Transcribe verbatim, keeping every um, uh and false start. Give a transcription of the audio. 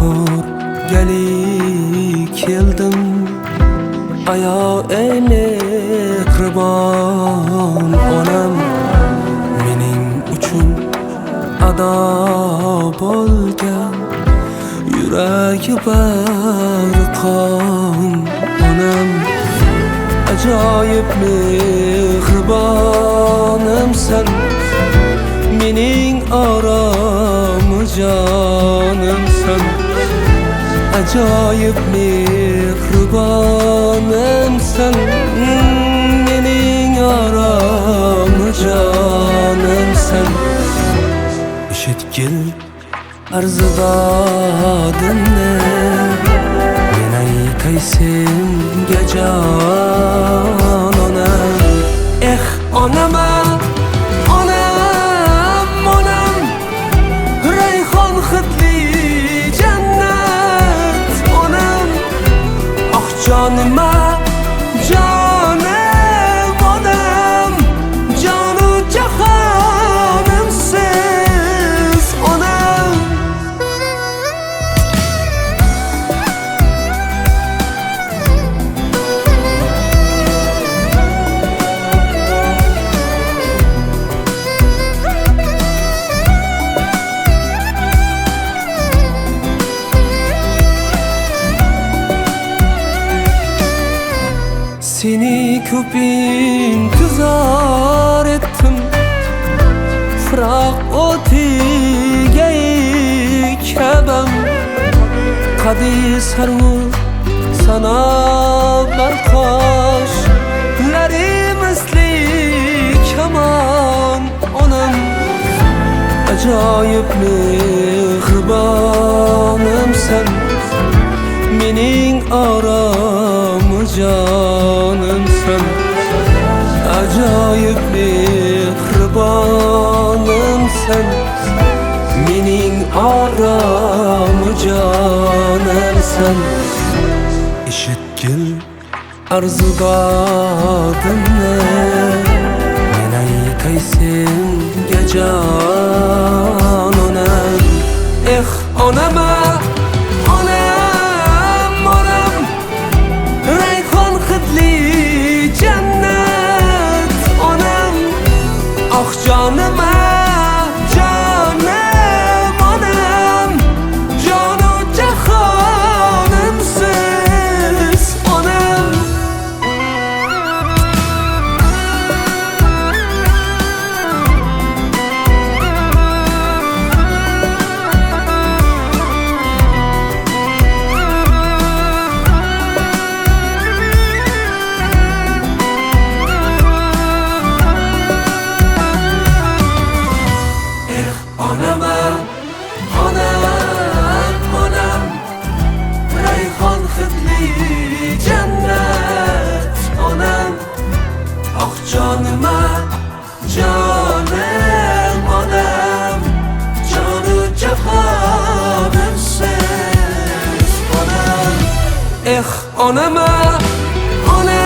ko'p gali keldim ayo eyle qurbon onam mening uchun ado bo'lgan yuragi barqon onam ajoyib mehribonimsan mening oromi jonimsan ajoyib mehribonimsan mening oromi jonimsan eshitgil arzidodimni men aytay senga jon onam eh onama onam onam rayhon hidli jannat onam ah jonima jonim onam jonu jahonimsiz onam seni ko'p intizor etdim firoq o'tiga kabam qadi sarvu sana barqosh lari misli kamon onam ajoyib mehribonimsan mening oromi jonimsan ajoyib mehribonimsan mening oromi jonimsan eshitgil arzidodimni men aytay senga jon onam eh onama jonima jonim onam jonu jahonimsiz onam onama onam onam rayhon hidli jannat onam ah jonima jonim onam jonu jahonimsiz onam eh onama onam